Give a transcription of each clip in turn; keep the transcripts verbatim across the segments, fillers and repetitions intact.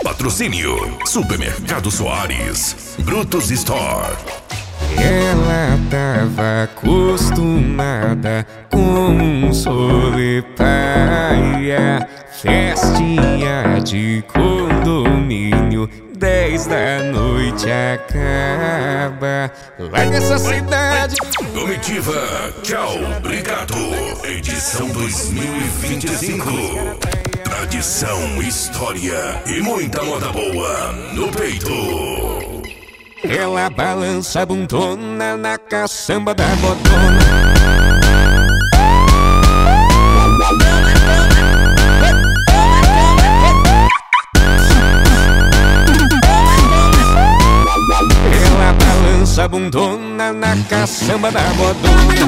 Patrocínio Supermercado Soares, Brutus Store. Ela tava acostumada com um solepaia, festinha de condomínio, dez da noite acaba. Larga essa cidade. Comitiva, tchau, obrigado. Edição dois mil e vinte e cinco. Tradição, história e muita moda boa no peito. Ela balança a bundona na caçamba da botona. Ela balança a bundona na caçamba da botona.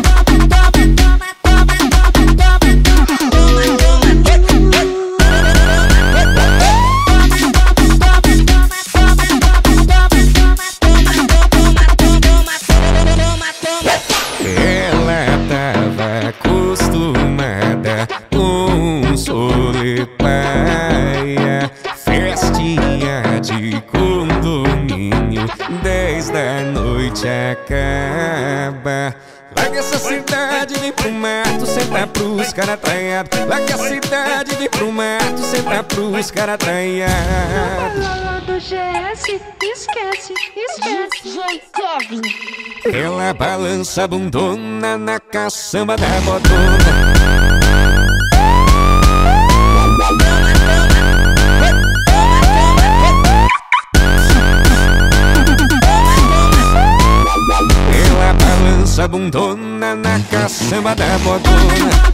Acostumada com um solepaia, festinha de condomínio, dez da noite acaba. Larga essa cidade, vem pro mato, senta pros cara traiado. Larga a cidade, vem pro mato, senta pros cara traiado. Do G S, esquece, esquece. D J Kevin. Ela balança a bundona na caçamba da botona. Ela balança a bundona na caçamba da botona.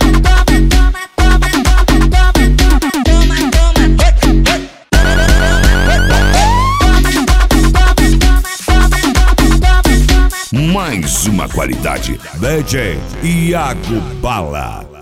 Mais uma qualidade, D J Iago Bala.